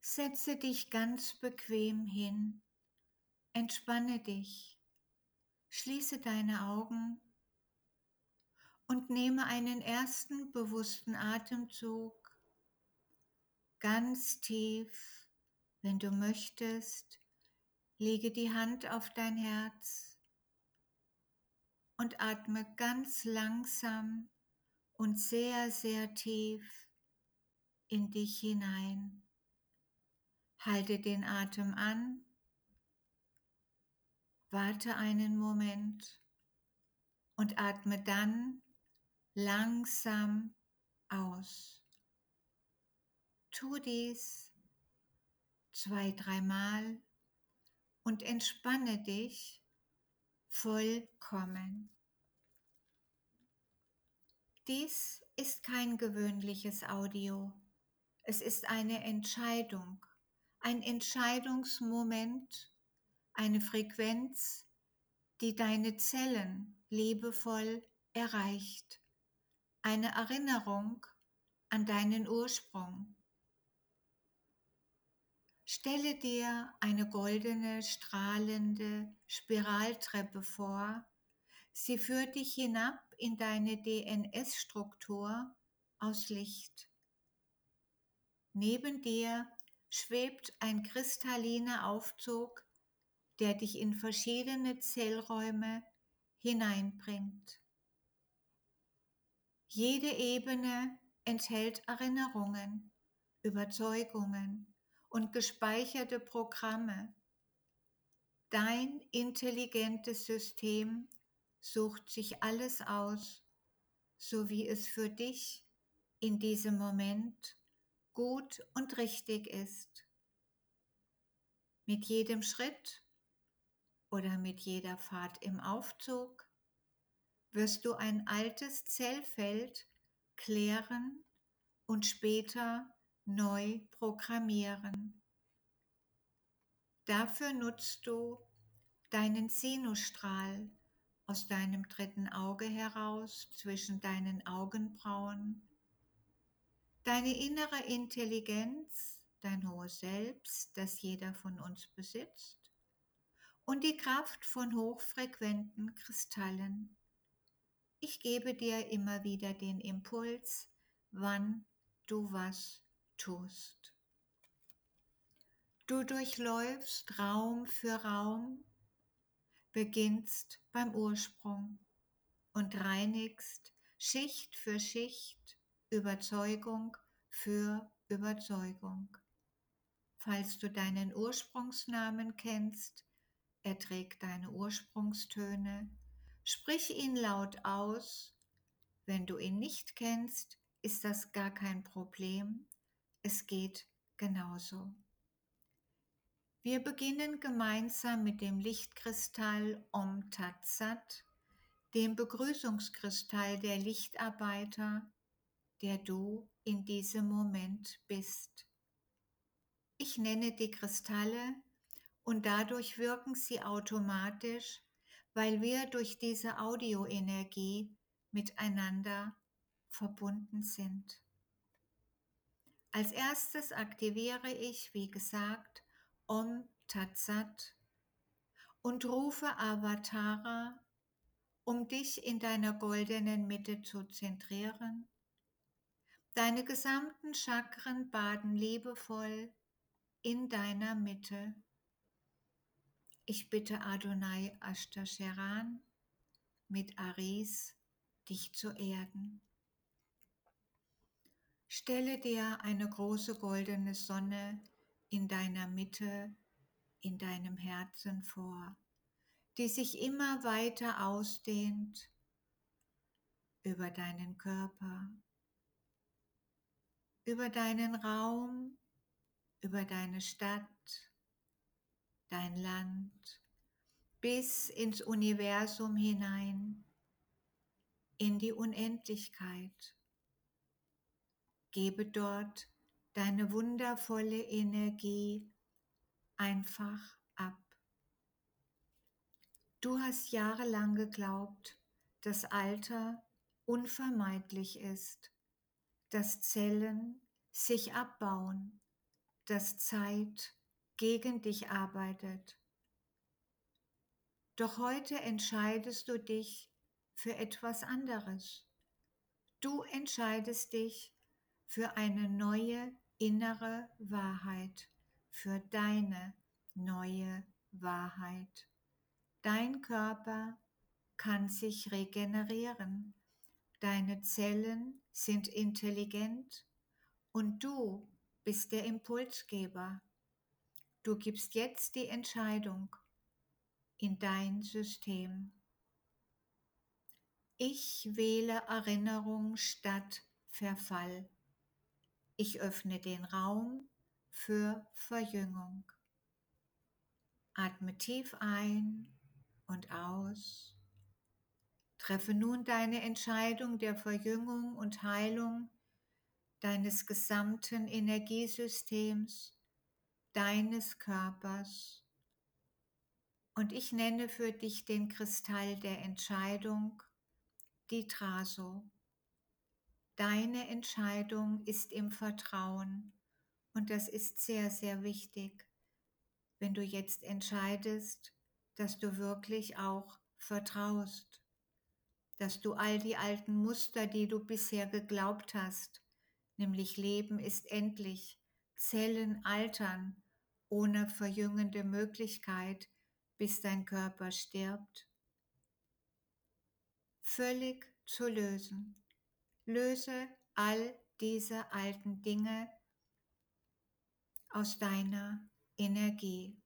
Setze dich ganz bequem hin, entspanne dich, schließe deine Augen und nehme einen ersten bewussten Atemzug ganz tief. Wenn du möchtest, lege die Hand auf dein Herz und atme ganz langsam und sehr, sehr tief in dich hinein. Halte den Atem an, warte einen Moment und atme dann langsam aus. Tu dies 2-3 Mal und entspanne dich vollkommen. Dies ist kein gewöhnliches Audio. Es ist eine Entscheidung, ein Entscheidungsmoment, eine Frequenz, die deine Zellen liebevoll erreicht. Eine Erinnerung an deinen Ursprung. Stelle dir eine goldene, strahlende Spiraltreppe vor. Sie führt dich hinab in deine DNS-Struktur aus Licht. Neben dir schwebt ein kristalliner Aufzug, der dich in verschiedene Zellräume hineinbringt. Jede Ebene enthält Erinnerungen, Überzeugungen und gespeicherte Programme. Dein intelligentes System sucht sich alles aus, so wie es für dich in diesem Moment gut und richtig ist. Mit jedem Schritt oder mit jeder Fahrt im Aufzug wirst du ein altes Zellfeld klären und später neu programmieren. Dafür nutzt du deinen Sinusstrahl aus deinem dritten Auge heraus zwischen deinen Augenbrauen, deine innere Intelligenz, dein hohes Selbst, das jeder von uns besitzt, und die Kraft von hochfrequenten Kristallen. Ich gebe dir immer wieder den Impuls, wann du was tust. Du durchläufst Raum für Raum, beginnst beim Ursprung und reinigst Schicht für Schicht, Überzeugung für Überzeugung. Falls du deinen Ursprungsnamen kennst, er trägt deine Ursprungstöne, sprich ihn laut aus. Wenn du ihn nicht kennst, ist das gar kein Problem. Es geht genauso. Wir beginnen gemeinsam mit dem Lichtkristall Om Tat Sat, dem Begrüßungskristall der Lichtarbeiter, der du in diesem Moment bist. Ich nenne die Kristalle und dadurch wirken sie automatisch, weil wir durch diese Audioenergie miteinander verbunden sind. Als erstes aktiviere ich, wie gesagt, Om Tat Sat und rufe Avatara, um dich in deiner goldenen Mitte zu zentrieren. Deine gesamten Chakren baden liebevoll in deiner Mitte. Ich bitte Adonai Ashtasheran mit Aris, dich zu erden. Stelle dir eine große goldene Sonne in deiner Mitte, in deinem Herzen vor, die sich immer weiter ausdehnt über deinen Körper, über deinen Raum, über deine Stadt, dein Land, bis ins Universum hinein, in die Unendlichkeit. Gebe dort deine wundervolle Energie einfach ab. Du hast jahrelang geglaubt, dass Alter unvermeidlich ist, dass Zellen sich abbauen, dass Zeit gegen dich arbeitet. Doch heute entscheidest du dich für etwas anderes. Du entscheidest dich für eine neue innere Wahrheit, für deine neue Wahrheit. Dein Körper kann sich regenerieren. Deine Zellen sind intelligent und du bist der Impulsgeber. Du gibst jetzt die Entscheidung in dein System. Ich wähle Erinnerung statt Verfall. Ich öffne den Raum für Verjüngung. Atme tief ein und aus. Treffe nun deine Entscheidung der Verjüngung und Heilung deines gesamten Energiesystems, deines Körpers. Und ich nenne für dich den Kristall der Entscheidung, die Traso. Deine Entscheidung ist im Vertrauen und das ist sehr, sehr wichtig, wenn du jetzt entscheidest, dass du wirklich auch vertraust, dass du all die alten Muster, die du bisher geglaubt hast, nämlich Leben ist endlich, Zellen altern ohne verjüngende Möglichkeit, bis dein Körper stirbt, völlig zu lösen. Löse all diese alten Dinge aus deiner Energie.